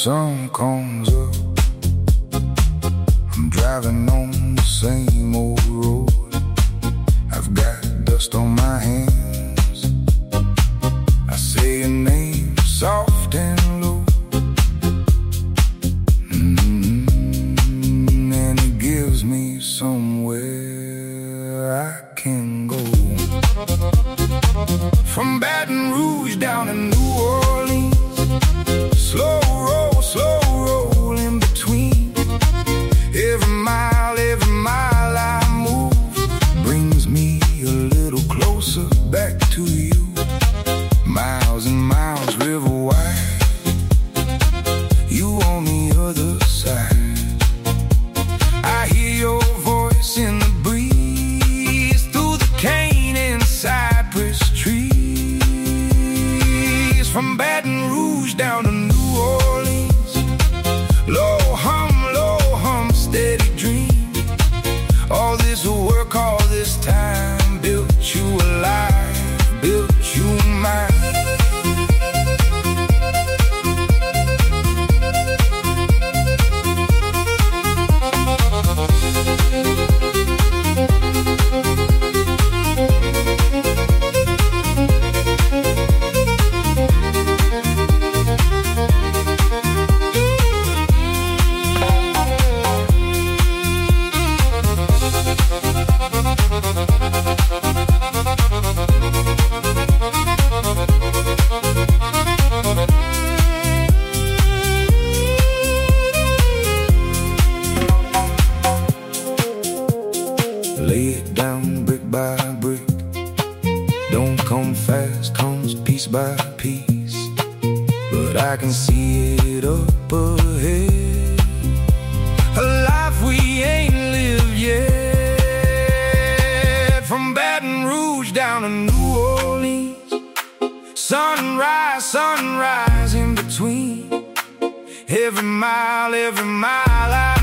sun comes up, I'm driving on the same old road. I've got dust on my hands. I say your name soft and low, and it gives me somewhere I can go. From Baton Rouge down to New Orleans, slow roll in between. Every mile I move brings me a little closer back to you. Miles and miles river wide, you on the other side. I hear your voice in the breeze through the cane and cypress trees. From Baton Rouge down to New Orleans, low hum, steady dream. All this work, all this time built you alive, built you mine. Lay it down brick by brick. Don't come fast, comes piece by piece. But I can see it up ahead, a life we ain't lived yet. From Baton Rouge down to New Orleans, sunrise in between. Every mile